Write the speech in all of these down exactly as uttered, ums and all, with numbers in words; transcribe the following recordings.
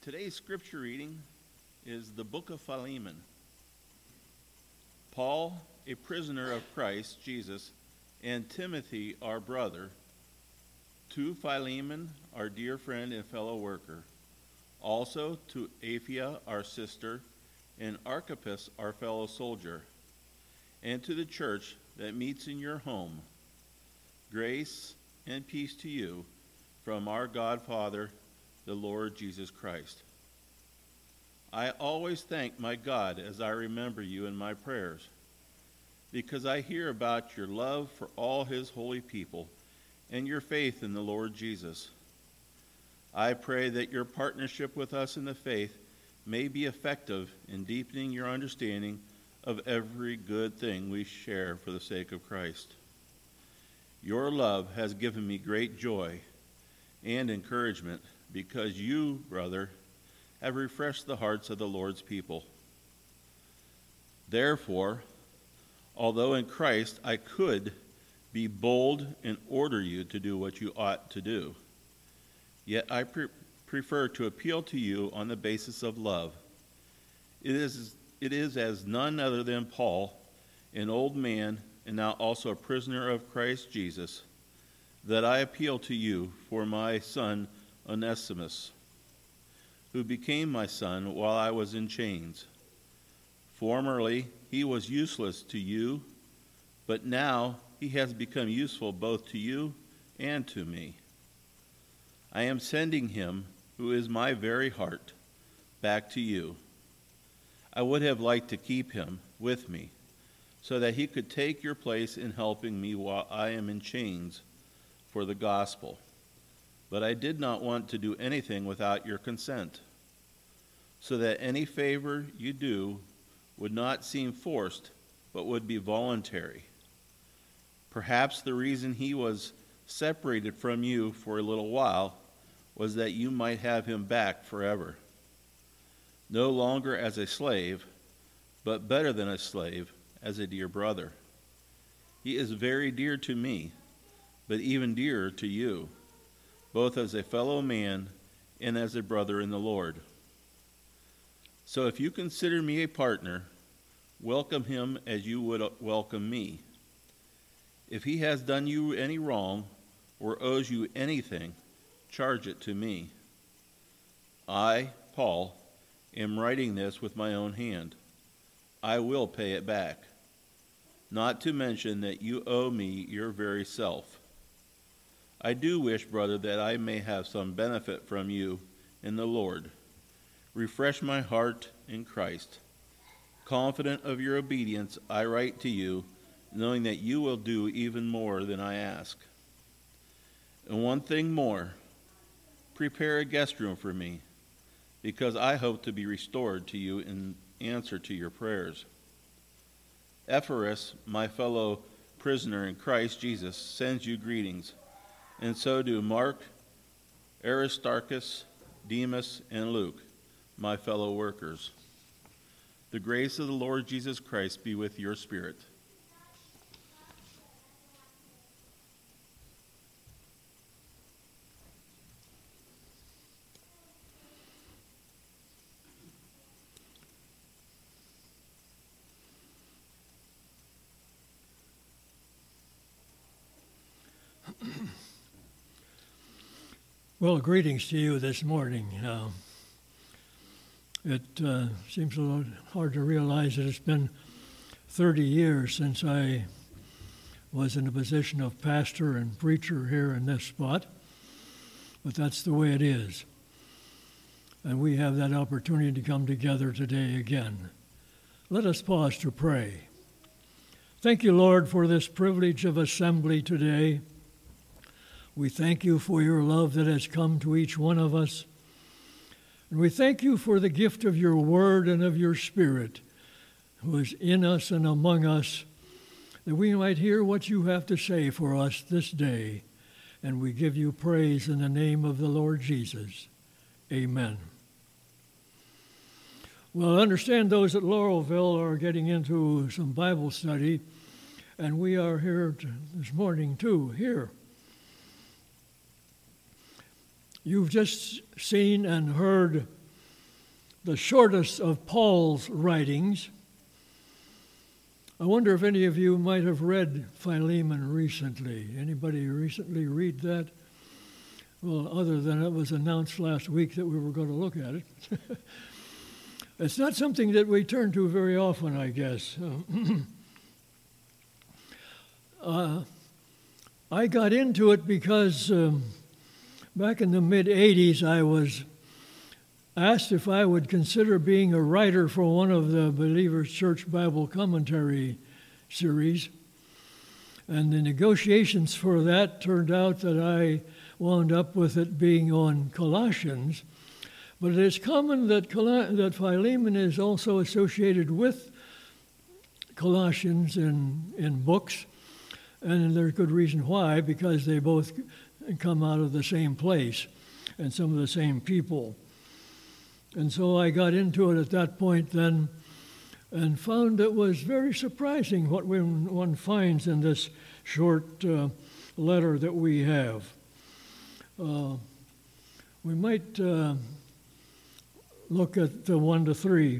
Today's scripture reading is the book of Philemon. Paul, a prisoner of Christ Jesus, and Timothy, our brother, to Philemon, our dear friend and fellow worker, also to Apphia, our sister, and Archippus, our fellow soldier, and to the church that meets in your home. Grace and peace to you from our God Father, the Lord Jesus Christ. I always thank my God as I remember you in my prayers, because I hear about your love for all his holy people and your faith in the Lord Jesus. I pray that your partnership with us in the faith may be effective in deepening your understanding of every good thing we share for the sake of Christ. Your love has given me great joy and encouragement, because you, brother, have refreshed the hearts of the Lord's people. Therefore, although in Christ I could be bold and order you to do what you ought to do, yet I pre- prefer to appeal to you on the basis of love. It is, it is as none other than Paul, an old man and now also a prisoner of Christ Jesus, that I appeal to you for my son Onesimus, who became my son while I was in chains. Formerly he was useless to you, but now he has become useful both to you and to me. I am sending him, who is my very heart, back to you. I would have liked to keep him with me, so that he could take your place in helping me while I am in chains for the gospel. But I did not want to do anything without your consent, so that any favor you do would not seem forced, but would be voluntary. Perhaps the reason he was separated from you for a little while was that you might have him back forever, no longer as a slave, but better than a slave, as a dear brother. He is very dear to me, but even dearer to you, both as a fellow man and as a brother in the Lord. So if you consider me a partner, welcome him as you would welcome me. If he has done you any wrong or owes you anything, charge it to me. I, Paul, am writing this with my own hand. I will pay it back. Not to mention that you owe me your very self. I do wish, brother, that I may have some benefit from you in the Lord. Refresh my heart in Christ. Confident of your obedience, I write to you, knowing that you will do even more than I ask. And one thing more, prepare a guest room for me, because I hope to be restored to you in answer to your prayers. Ephorus, my fellow prisoner in Christ Jesus, sends you greetings, and so do Mark, Aristarchus, Demas, and Luke, my fellow workers. The grace of the Lord Jesus Christ be with your spirit. Well, greetings to you this morning. Uh, it uh, seems a little hard to realize that it's been thirty years since I was in a position of pastor and preacher here in this spot, but that's the way it is. And we have that opportunity to come together today again. Let us pause to pray. Thank you, Lord, for this privilege of assembly today. We thank you for your love that has come to each one of us. And we thank you for the gift of your word and of your spirit, who is in us and among us, that we might hear what you have to say for us this day. And we give you praise in the name of the Lord Jesus. Amen. Well, I understand those at Laurelville are getting into some Bible study, and we are here to, this morning too, here. You've just seen and heard the shortest of Paul's writings. I wonder if any of you might have read Philemon recently. Anybody recently read that? Well, other than it was announced last week that we were going to look at it. It's not something that we turn to very often, I guess. uh, I got into it because um, back in the mid eighties, I was asked if I would consider being a writer for one of the Believers Church Bible Commentary series. And the negotiations for that turned out that I wound up with it being on Colossians. But it is common that, Col- that Philemon is also associated with Colossians in, in books. And there's good reason why, because they both come out of the same place and some of the same people. And so I got into it at that point then and found it was very surprising what one finds in this short uh, letter that we have. Uh, we might uh, look at the one to three.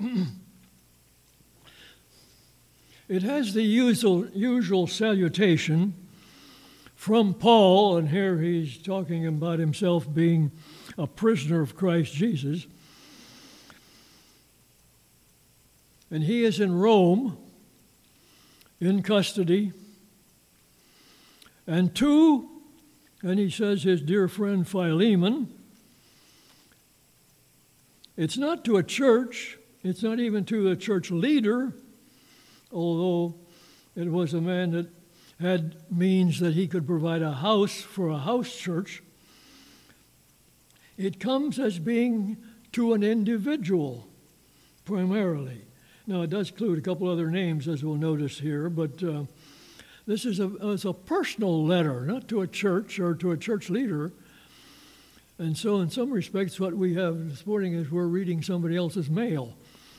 It has the usual, usual salutation from Paul, and here he's talking about himself being a prisoner of Christ Jesus. And he is in Rome, in custody. And to, and he says his dear friend Philemon, it's not to a church, it's not even to a church leader, although it was a man that had means that he could provide a house for a house church. It comes as being to an individual, primarily. Now, it does include a couple other names, as we'll notice here, but uh, this is a, it's a personal letter, not to a church or to a church leader. And so, in some respects, what we have this morning is we're reading somebody else's mail.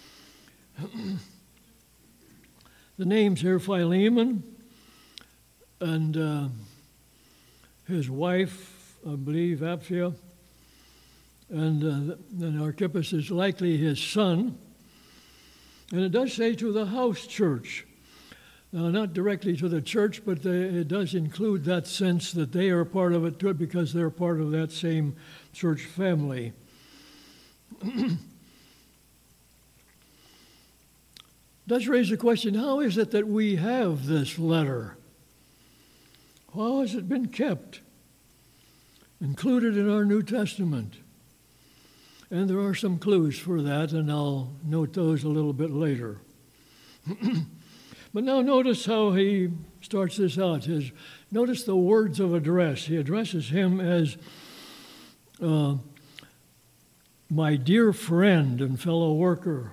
The names here, Philemon, and uh, his wife, I believe, Apphia, and uh, then Archippus is likely his son. And it does say to the house church. Now, not directly to the church, but they, it does include that sense that they are part of it too, because they're part of that same church family. Does raise the question, how is it that we have this letter? How has it been kept? Included in our New Testament. And there are some clues for that, and I'll note those a little bit later. But now notice how he starts this out. His, notice the words of address. He addresses him as uh, my dear friend and fellow worker.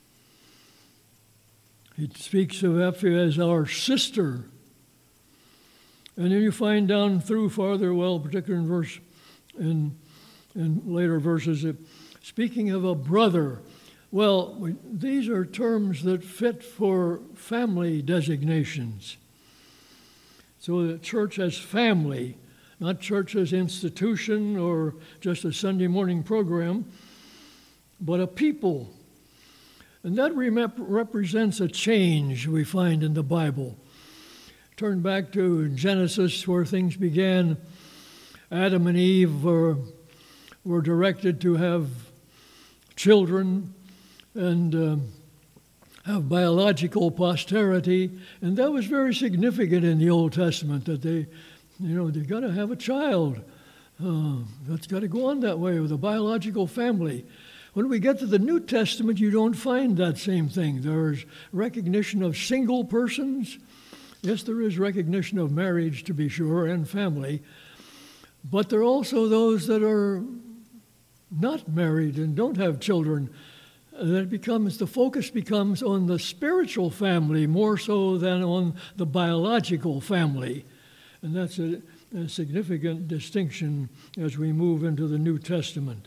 He speaks of Apphia as our sister. And then you find down through farther, well, particularly in verse, in, in later verses, it, speaking of a brother, well, we, these are terms that fit for family designations. So the church as family, not church as institution or just a Sunday morning program, but a people. And that rep- represents a change we find in the Bible. Turn back to Genesis where things began. Adam and Eve were, were directed to have children and uh, have biological posterity, and that was very significant in the Old Testament, that they, you know, they got to have a child. Uh, that's got to go on that way with a biological family. When we get to the New Testament, you don't find that same thing. There's recognition of single persons. Yes, there is recognition of marriage, to be sure, and family, but there are also those that are not married and don't have children. And it becomes, the focus becomes on the spiritual family more so than on the biological family. And that's a, a significant distinction as we move into the New Testament.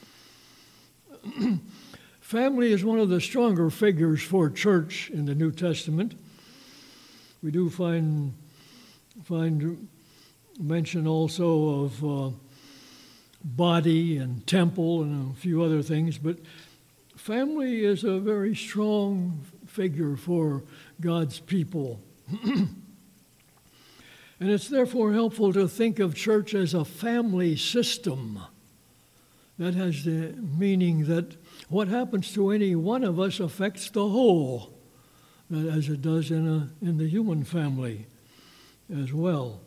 Family is one of the stronger figures for church in the New Testament. We do find, find mention also of uh, body and temple and a few other things, but family is a very strong figure for God's people. And it's therefore helpful to think of church as a family system. That has the meaning that what happens to any one of us affects the whole, as it does in, a, in the human family as well.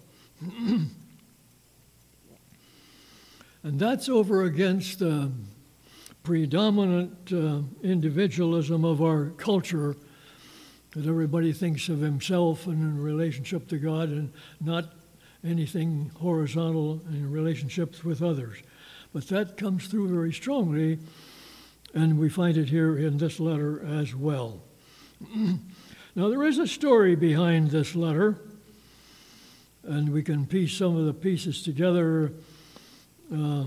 And that's over against the predominant uh, individualism of our culture, that everybody thinks of himself and in relationship to God and not anything horizontal in relationships with others. But that comes through very strongly, and we find it here in this letter as well. Now, there is a story behind this letter, and we can piece some of the pieces together, uh,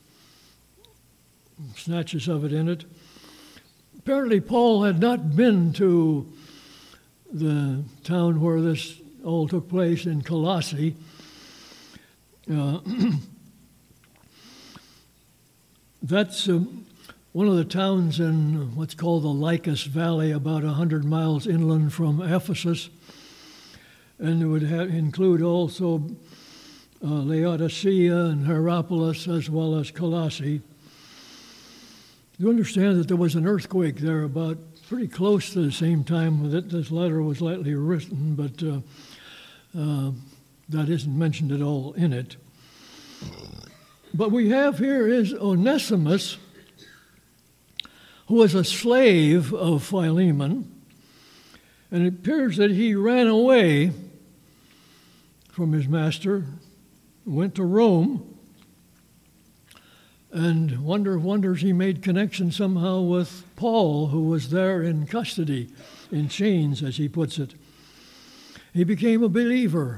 snatches of it in it. Apparently, Paul had not been to the town where this all took place in Colossae. Uh, that's uh, one of the towns in what's called the Lycus Valley, about one hundred miles inland from Ephesus. And it would have, include also uh, Laodicea and Hierapolis, as well as Colossae. You understand that there was an earthquake there about pretty close to the same time that this letter was likely written, but uh, uh, that isn't mentioned at all in it. But we have here is Onesimus, who was a slave of Philemon, and it appears that he ran away from his master, went to Rome, and wonder of wonders, he made connection somehow with Paul, who was there in custody, in chains, as he puts it. He became a believer.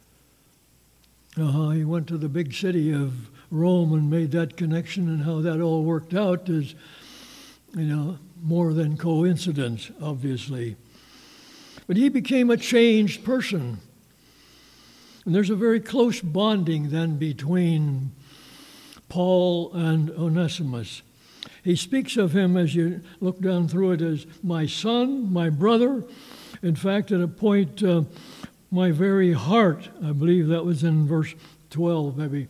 Uh, he went to the big city of Rome and made that connection, and how that all worked out is, you know, more than coincidence, obviously. But he became a changed person. And there's a very close bonding then between Paul and Onesimus. He speaks of him, as you look down through it, as my son, my brother. In fact, at a point, uh, my very heart. I believe that was in verse twelve, maybe.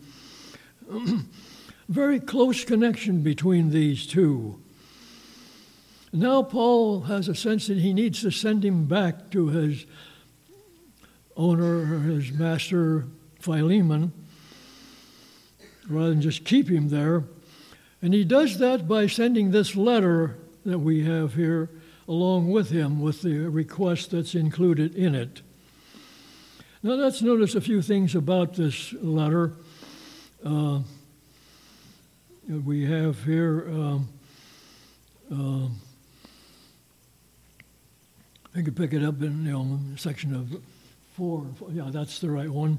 Very close connection between these two. Now Paul has a sense that he needs to send him back to his owner, or his master, Philemon, rather than just keep him there. And he does that by sending this letter that we have here along with him, with the request that's included in it. Now let's notice a few things about this letter. Uh, we have here, um, uh, I could pick it up in, you know, section of four. Yeah, that's the right one.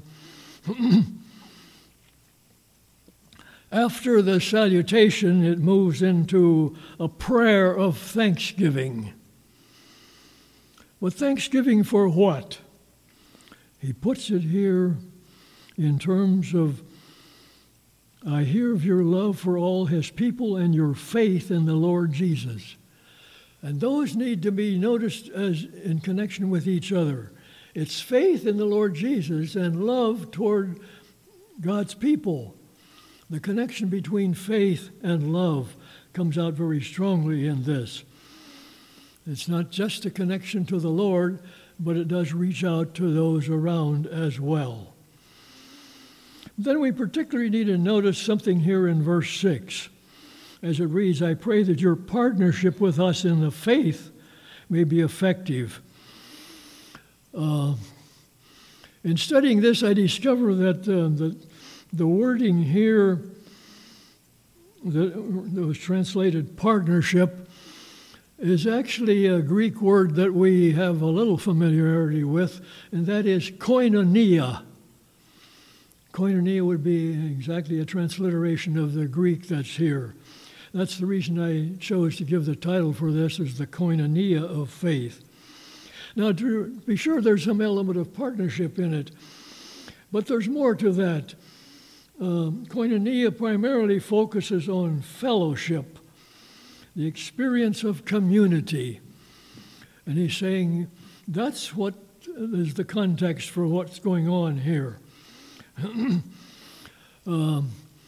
After the salutation, it moves into a prayer of thanksgiving. But thanksgiving for what? He puts it here in terms of, I hear of your love for all his people and your faith in the Lord Jesus. And those need to be noticed as in connection with each other. It's faith in the Lord Jesus and love toward God's people. The connection between faith and love comes out very strongly in this. It's not just a connection to the Lord, but it does reach out to those around as well. Then we particularly need to notice something here in verse six. As it reads, I pray that your partnership with us in the faith may be effective. Uh, in studying this, I discover that uh, the, the wording here that, that was translated partnership is actually a Greek word that we have a little familiarity with, and that is koinonia. Koinonia would be exactly a transliteration of the Greek that's here. That's the reason I chose to give the title for this, is the koinonia of faith. Now, to be sure, there's some element of partnership in it, but there's more to that. Um, koinonia primarily focuses on fellowship. the experience of community. And he's saying that's what is the context for what's going on here. um,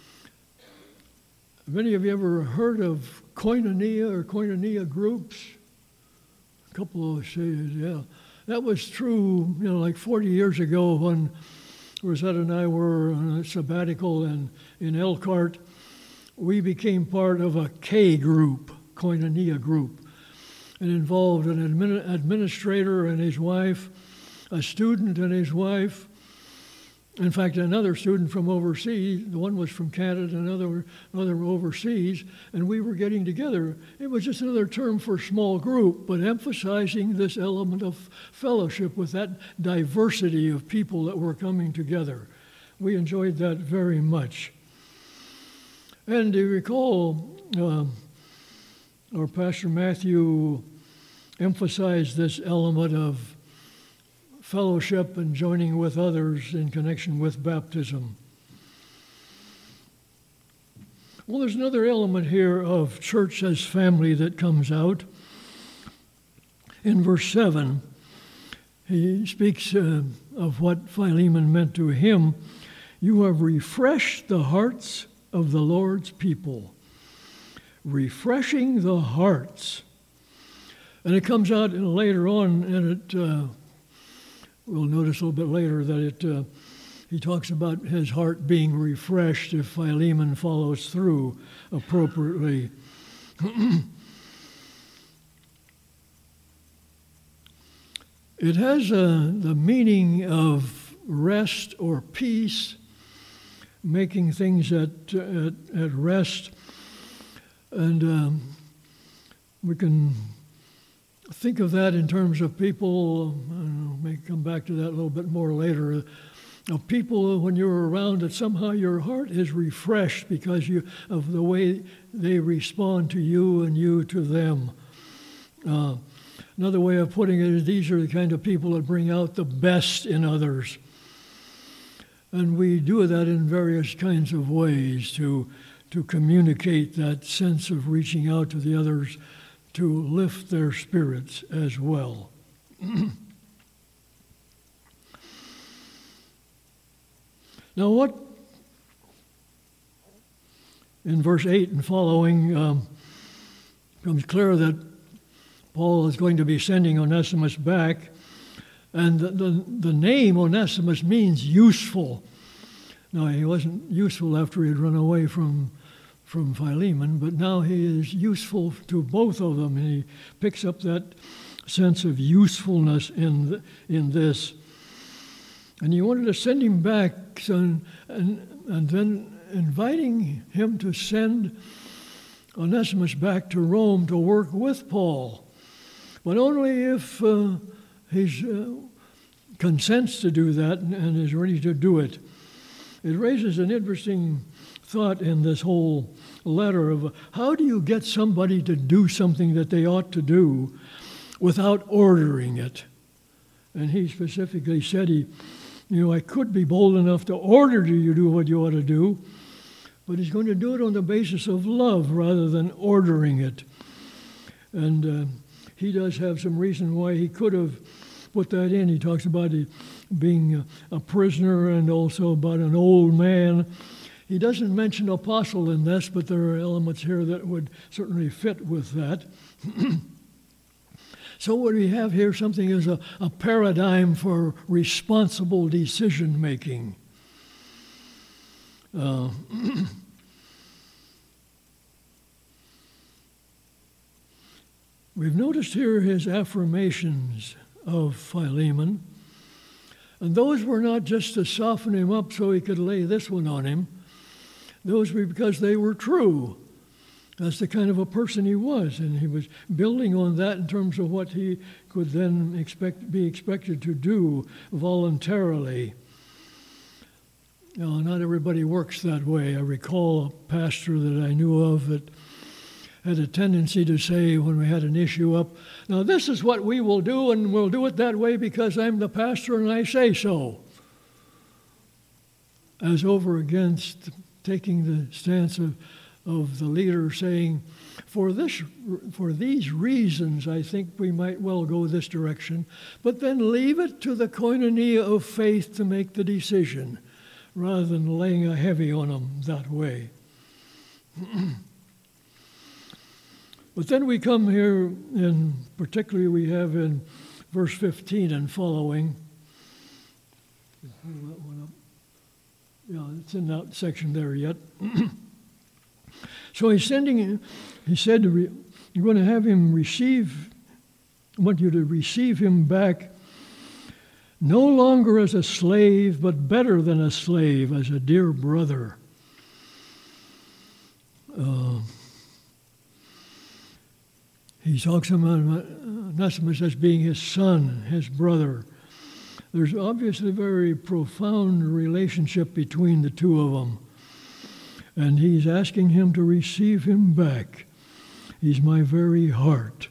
have any of you ever heard of koinonia or koinonia groups? A couple of say, yeah. That was true, you know, like forty years ago when Rosetta and I were on a sabbatical in, in Elkhart. We became part of a K group, koinonia group. It involved an admin, administrator and his wife, a student and his wife. In fact, another student from overseas. The one was from Canada, another another overseas, and we were getting together. It was just another term for small group, but emphasizing this element of fellowship with that diversity of people that were coming together. We enjoyed that very much. And do you recall, uh, our Pastor Matthew emphasized this element of fellowship and joining with others in connection with baptism. Well, there's another element here of church as family that comes out. In verse seven, he speaks uh, of what Philemon meant to him. You have refreshed the hearts of the Lord's people. Refreshing the hearts. And it comes out later on, and it uh, we'll notice a little bit later that it uh, he talks about his heart being refreshed if Philemon follows through appropriately. It has uh, the meaning of rest or peace, making things at, at, at rest. And um, we can think of that in terms of people, I don't know, may come back to that a little bit more later, of people when you're around that somehow your heart is refreshed because you of the way they respond to you and you to them. Uh, another way of putting it is these are the kind of people that bring out the best in others. And we do that in various kinds of ways to, to communicate that sense of reaching out to the others to lift their spirits as well. Now what, in verse eight and following, um, becomes clear that Paul is going to be sending Onesimus back, and the, the, the name Onesimus means useful. Now, he wasn't useful after he had run away from from Philemon, but now he is useful to both of them, and he picks up that sense of usefulness in the, in this. And he wanted to send him back, so, and, and then inviting him to send Onesimus back to Rome to work with Paul, but only if uh, he uh, consents to do that and, and is ready to do it. It raises an interesting thought in this whole letter of how do you get somebody to do something that they ought to do without ordering it? And he specifically said, he, you know, I could be bold enough to order you to do what you ought to do, but he's going to do it on the basis of love rather than ordering it. And uh, he does have some reason why he could have put that in. He talks about he being a, a prisoner and also about an old man. He doesn't mention apostle in this, but there are elements here that would certainly fit with that. So what we have here, something is a, a paradigm for responsible decision-making. Uh, we've noticed here his affirmations of Philemon, and those were not just to soften him up so he could lay this one on him. Those were because they were true. That's the kind of a person he was, and he was building on that in terms of what he could then expect be expected to do voluntarily. Now, not everybody works that way. I recall a pastor that I knew of that had a tendency to say when we had an issue up, now this is what we will do, and we'll do it that way because I'm the pastor and I say so. As over against taking the stance of of the leader saying, for this, for these reasons, I think we might well go this direction, but then leave it to the koinonia of faith to make the decision, rather than laying a heavy on them that way. But then we come here, and particularly we have in verse fifteen and following. Yeah, it's in that section there yet. So he's sending, he said, to re, you're going to have him receive, I want you to receive him back no longer as a slave, but better than a slave, as a dear brother. Uh, he talks about Onesimus as being his son, his brother. There's obviously a very profound relationship between the two of them. And he's asking him to receive him back. He's my very heart.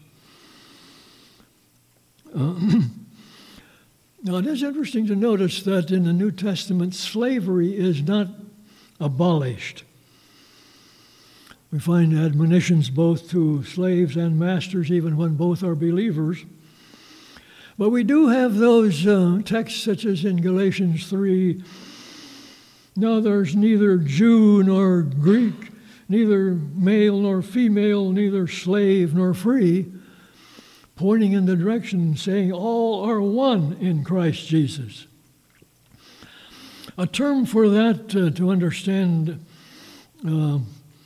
Uh, now, it is interesting to notice that in the New Testament, slavery is not abolished. We find admonitions both to slaves and masters, even when both are believers. But we do have those uh, texts, such as in Galatians three, now there's neither Jew nor Greek, neither male nor female, neither slave nor free, pointing in the direction saying all are one in Christ Jesus. A term for that uh, to understand uh,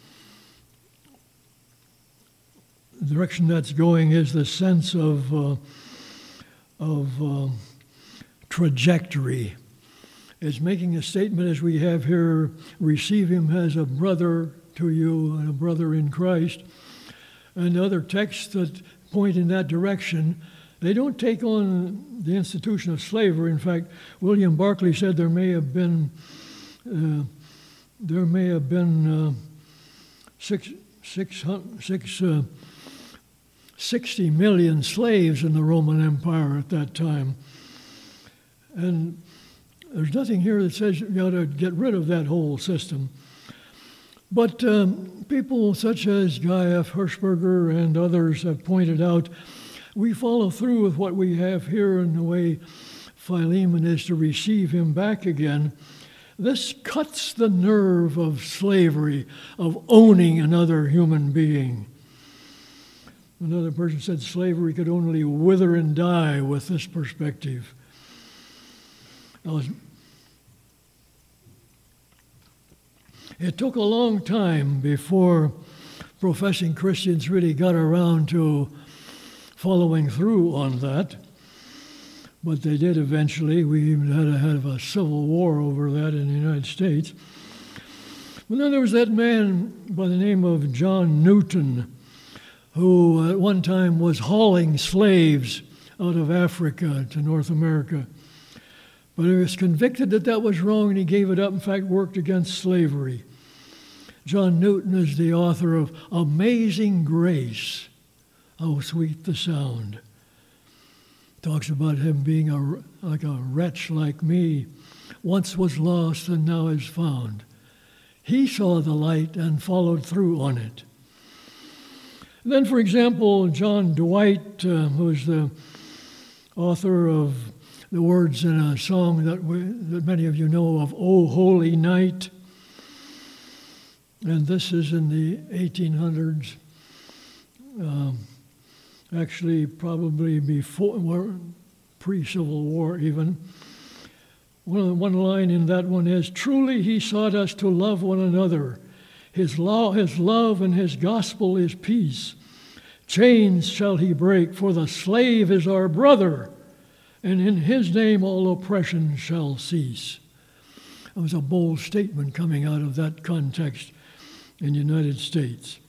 the direction that's going is the sense of, uh, of uh, trajectory. It's making a statement, as we have here, receive him as a brother to you and a brother in Christ. And other texts that point in that direction, they don't take on the institution of slavery. In fact, William Barclay said there may have been uh, there may have been uh, six, six, six, uh, sixty million slaves in the Roman Empire at that time. And there's nothing here that says you got to get rid of that whole system. But um, people such as Guy F. Hirschberger and others have pointed out, we follow through with what we have here in the way Philemon is to receive him back again. This cuts the nerve of slavery, of owning another human being. Another person said slavery could only wither and die with this perspective. Now, it took a long time before professing Christians really got around to following through on that, but they did eventually. We even had a, had a civil war over that in the United States. But then there was that man by the name of John Newton, who at one time was hauling slaves out of Africa to North America. But he was convicted that that was wrong, and he gave it up, in fact, worked against slavery. John Newton is the author of Amazing Grace, How Sweet the Sound. Talks about him being a, like a wretch like me, once was lost and now is found. He saw the light and followed through on it. And then, for example, John Dwight, uh, who's the author of the words in a song that, we, that many of you know of, O Holy Night. And this is in the eighteen hundreds, um, actually probably before, pre-Civil War even. One, of the, one line in that one is, truly he sought us to love one another. His law, his love and his gospel is peace. Chains shall he break, for the slave is our brother, and in his name all oppression shall cease. That was a bold statement coming out of that context in the United States.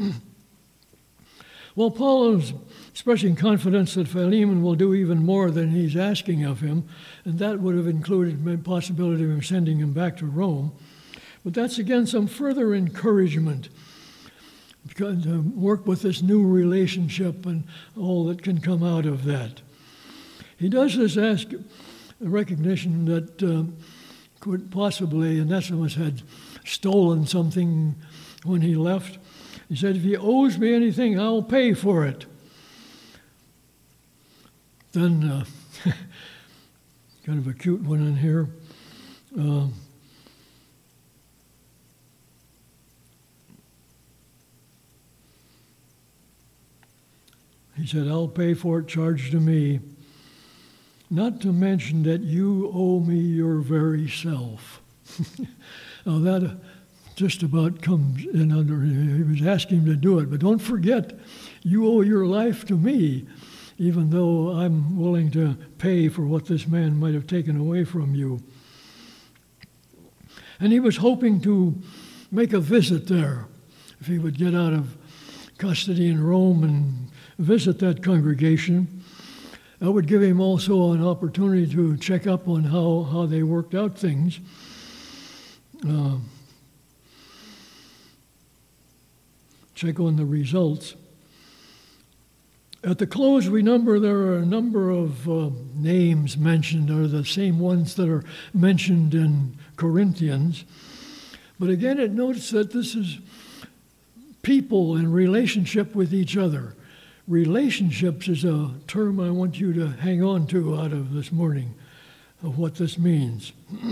Well, Paul is expressing confidence that Philemon will do even more than he's asking of him, and that would have included the possibility of him sending him back to Rome. But that's, again, some further encouragement because, to work with this new relationship and all that can come out of that. He does this ask a recognition that uh, could possibly Onesimus had stolen something when he left. He said, if he owes me anything, I'll pay for it. Then, uh, kind of a cute one in here. Uh, he said, I'll pay for it, charged to me. Not to mention that you owe me your very self. Now that uh, just about comes in under, he was asking him to do it, but don't forget, you owe your life to me, even though I'm willing to pay for what this man might have taken away from you. And he was hoping to make a visit there, if he would get out of custody in Rome and visit that congregation. That would give him also an opportunity to check up on how, how they worked out things. Uh, check on the results. At the close, we number there are a number of uh, names mentioned, are the same ones that are mentioned in Corinthians. But again, it notes that this is people in relationship with each other. Relationships is a term I want you to hang on to out of this morning, of what this means.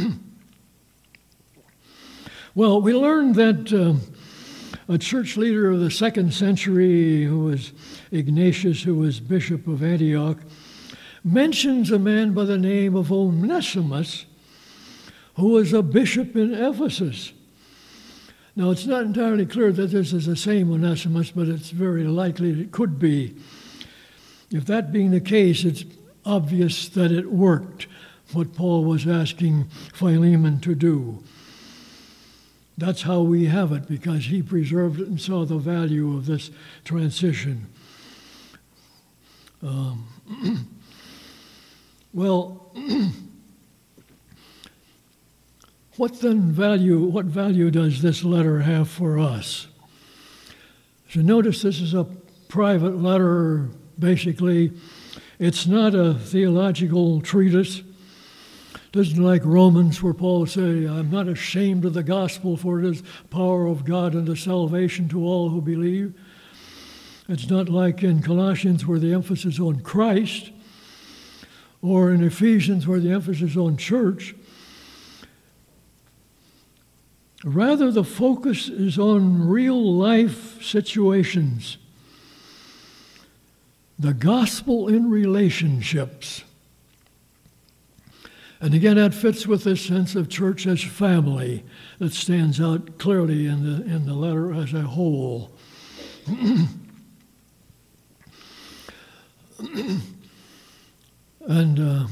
Well, we learned that uh, a church leader of the second century, who was Ignatius, who was bishop of Antioch, mentions a man by the name of Onesimus, who was a bishop in Ephesus. Now, it's not entirely clear that this is the same Onesimus, but it's very likely it could be. If that being the case, it's obvious that it worked, what Paul was asking Philemon to do. That's how we have it, because he preserved it and saw the value of this transition. Um, well, what then value, what value does this letter have for us? So notice this is a private letter, basically. It's not a theological treatise. It isn't like Romans, where Paul says, I'm not ashamed of the gospel, for it is power of God unto salvation to all who believe. It's not like in Colossians, where the emphasis is on Christ, or in Ephesians, where the emphasis is on church. Rather, the focus is on real life situations. The gospel in relationships. And again, that fits with this sense of church as family that stands out clearly in the, in the letter as a whole. And uh,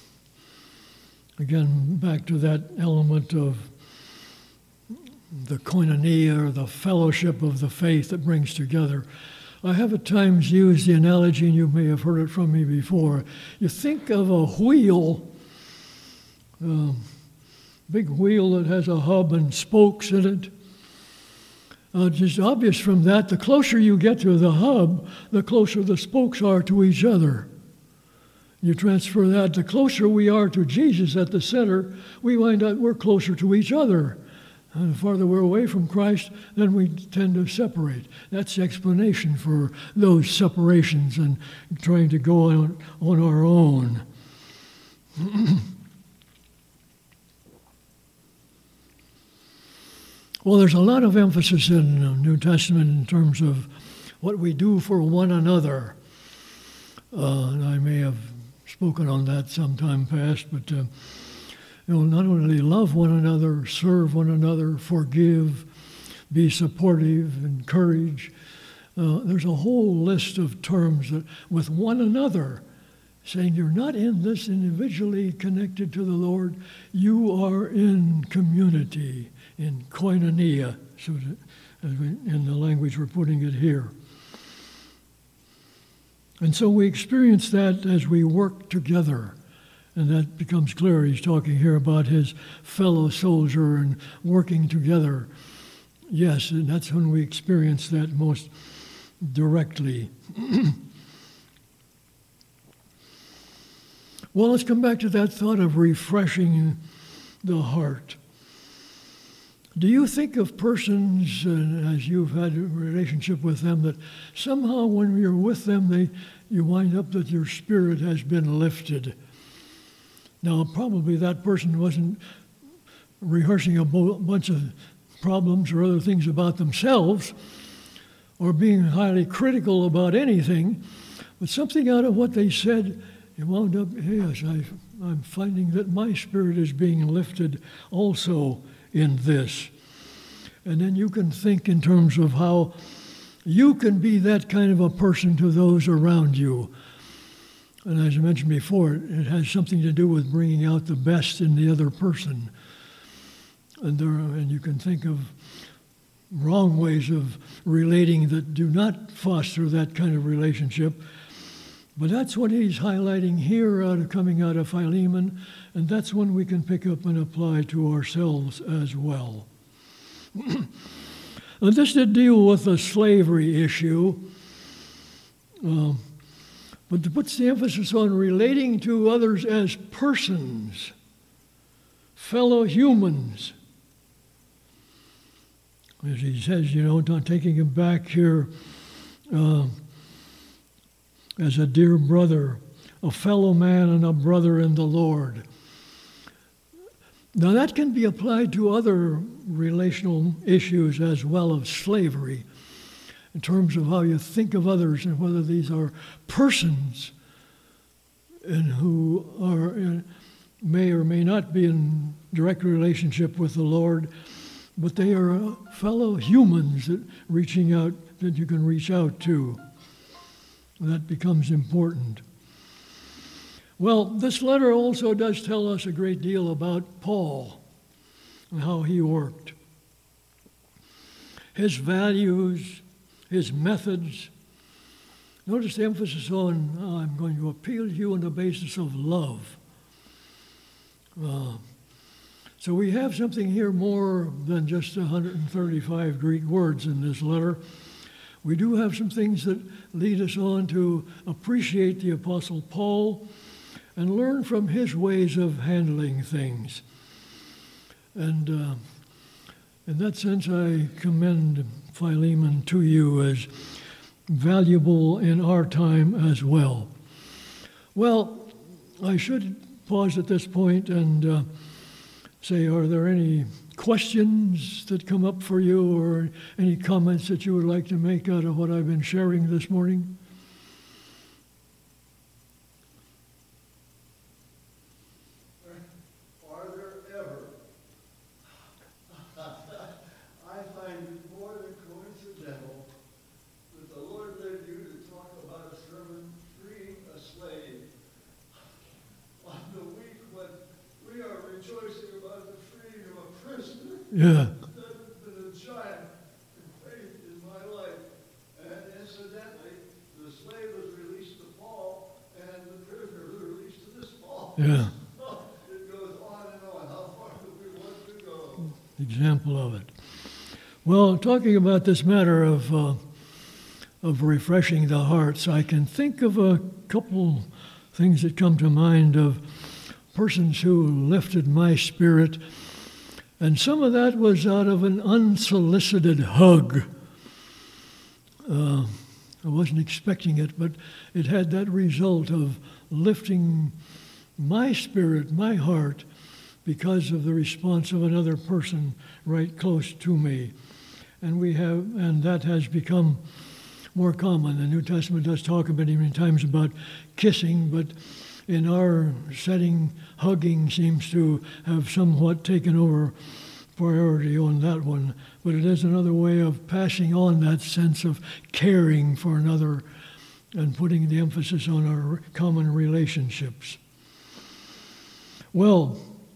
again, back to that element of the koinonia, or the fellowship of the faith that brings together. I have at times used the analogy, and you may have heard it from me before. You think of a wheel, a big wheel that has a hub and spokes in it. Uh, it's just obvious from that, the closer you get to the hub, the closer the spokes are to each other. You transfer that, the closer we are to Jesus at the center, we find out we're closer to each other. And the farther we're away from Christ, then we tend to separate. That's the explanation for those separations and trying to go on, on our own. Well, there's a lot of emphasis in the New Testament in terms of what we do for one another. Uh, and I may have spoken on that sometime past, but uh, you know, not only love one another, serve one another, forgive, be supportive, encourage. Uh, there's a whole list of terms that, with one another, saying you're not in this individually connected to the Lord, you are in community, in koinonia, so that, as we, in the language we're putting it here. And so we experience that as we work together. And that becomes clear. He's talking here about his fellow soldier and working together. Yes, and that's when we experience that most directly. Well, let's come back to that thought of refreshing the heart. Do you think of persons, uh, as you've had a relationship with them, that somehow when you're with them, they you wind up that your spirit has been lifted? Now, probably that person wasn't rehearsing a bo- bunch of problems or other things about themselves or being highly critical about anything, but something out of what they said, you wound up, yes, I, I'm finding that my spirit is being lifted also in this. And then you can think in terms of how you can be that kind of a person to those around you. And as I mentioned before, it has something to do with bringing out the best in the other person. And, there, and you can think of wrong ways of relating that do not foster that kind of relationship. But that's what he's highlighting here out of coming out of Philemon, and that's one we can pick up and apply to ourselves as well. And this did deal with the slavery issue, uh, but it puts the emphasis on relating to others as persons, fellow humans. As he says, you know, not taking him back here uh, as a dear brother, a fellow man and a brother in the Lord. Now that can be applied to other relational issues as well of slavery, in terms of how you think of others and whether these are persons and who are in, may or may not be in direct relationship with the Lord, but they are fellow humans that reaching out that you can reach out to. That becomes important. Well, this letter also does tell us a great deal about Paul and how he worked. His values, his methods. Notice the emphasis on, oh, I'm going to appeal to you on the basis of love. Uh, so we have something here more than just one hundred thirty-five Greek words in this letter. We do have some things that lead us on to appreciate the Apostle Paul and learn from his ways of handling things. And uh, in that sense, I commend Philemon to you as valuable in our time as well. Well, I should pause at this point and uh, say, are there any questions that come up for you or any comments that you would like to make out of what I've been sharing this morning? Are there ever? I find it more than coincidental that the Lord led you to talk about a sermon freeing a slave on the week when we are rejoicing about the freeing of a prisoner. Yeah. That has been a giant faith in my life. And incidentally, the slave was released to Paul, and the prisoner was released to this Paul. Yeah. It goes on and on. How far do we want to go? Example of it. Well, talking about this matter of uh, of refreshing the hearts, I can think of a couple things that come to mind of persons who lifted my spirit, and some of that was out of an unsolicited hug. Uh, I wasn't expecting it, but it had that result of lifting my spirit, my heart, because of the response of another person right close to me. And we have, and that has become more common. The New Testament does talk many, many times about kissing, but in our setting, hugging seems to have somewhat taken over priority on that one. But it is another way of passing on that sense of caring for another and putting the emphasis on our common relationships. Well,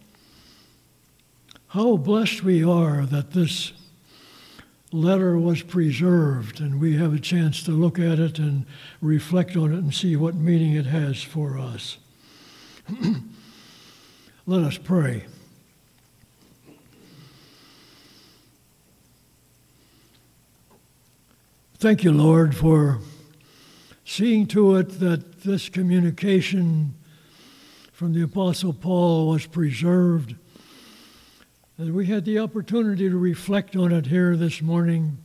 how blessed we are that this letter was preserved and we have a chance to look at it and reflect on it and see what meaning it has for us. Let us pray. Thank you, Lord, for seeing to it that this communication from the Apostle Paul was preserved As we had the opportunity to reflect on it here this morning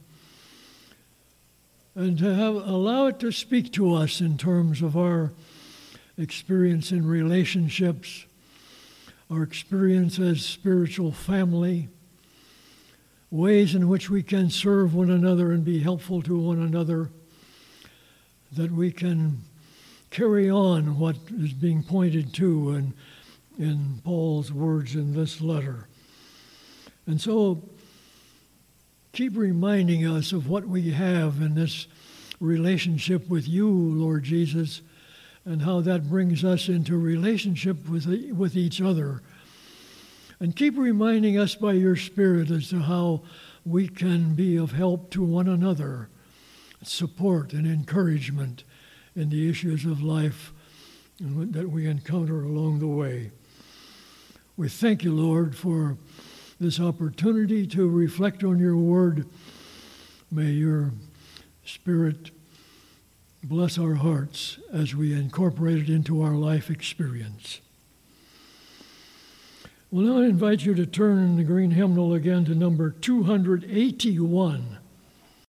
and to have, allow it to speak to us in terms of our experience in relationships, our experience as spiritual family, ways in which we can serve one another and be helpful to one another, that we can carry on what is being pointed to in, in Paul's words in this letter. And so keep reminding us of what we have in this relationship with you, Lord Jesus, and how that brings us into relationship with, with each other. And keep reminding us by your Spirit as to how we can be of help to one another, support and encouragement in the issues of life that we encounter along the way. We thank you, Lord, for this opportunity to reflect on your word. May your Spirit bless our hearts as we incorporate it into our life experience. Well, now I invite you to turn in the green hymnal again to number two eighty-one.